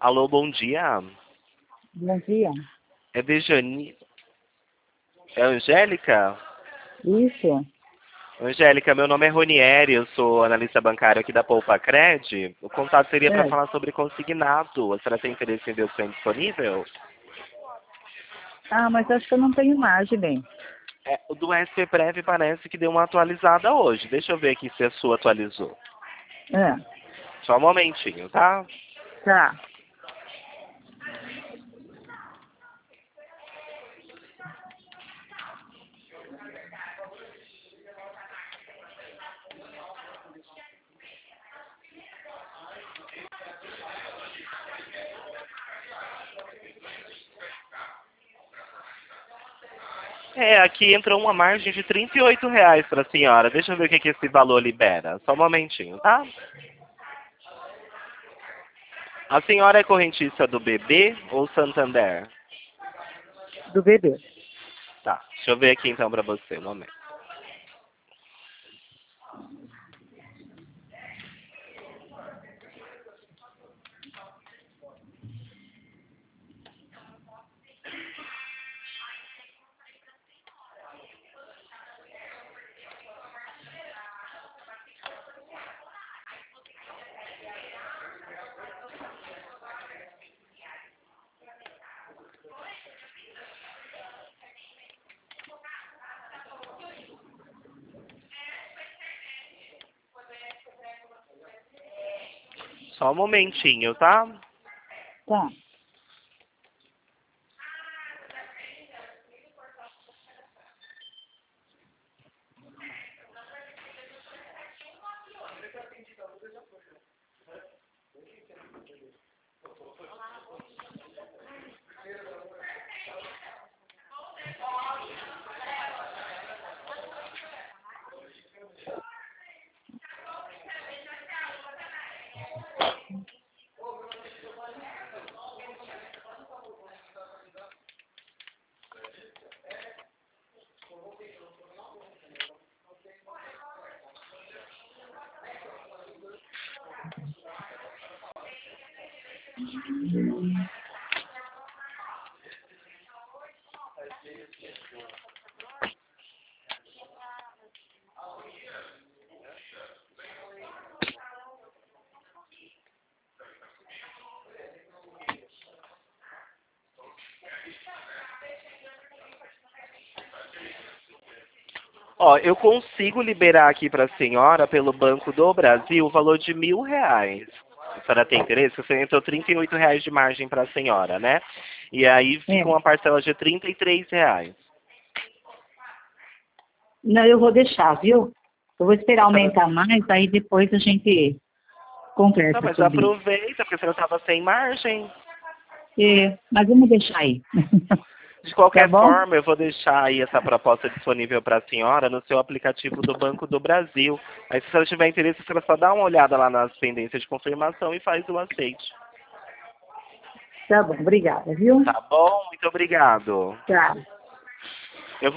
Alô, bom dia. Bom dia. É Dejane. É Angélica? Isso. Angélica, meu nome é Ronieri, eu sou analista bancário aqui da Poupa Cred. O contato seria para É. falar sobre consignado. A senhora tem interesse em ver o que tem disponível? Ah, mas acho que eu não tenho imagem, bem. O do SP Prev parece que deu uma atualizada hoje. Deixa eu ver aqui se a sua atualizou. É. Só um momentinho, tá? Tá. Aqui entrou uma margem de R$ 38 para a senhora. Deixa eu ver o que, que esse valor libera. Só um momentinho, tá? A senhora é correntista do BB ou Santander? Do bebê. Tá, deixa eu ver aqui então para você, um momento. Só um momentinho, tá? Tá. Ó, eu consigo liberar aqui para a senhora, pelo Banco do Brasil, o valor de R$ 1.000. A senhora tem interesse? Você entrou R$ 38 de margem para a senhora, né? E aí É. fica uma parcela de R$ 33. Não, eu vou deixar, viu? Eu vou esperar A senhora... aumentar mais, aí depois a gente Tá, conversa mas sobre isso. aproveita, porque você não estava sem margem. É, mas vamos deixar aí. De Tá qualquer bom? forma, eu vou deixar aí essa proposta disponível para a senhora no seu aplicativo do Banco do Brasil. Aí, se a senhora tiver interesse, você só dá uma olhada lá nas pendências de confirmação e faz o aceite. Tá bom, obrigada, viu? Tá bom? Muito obrigado. Tá.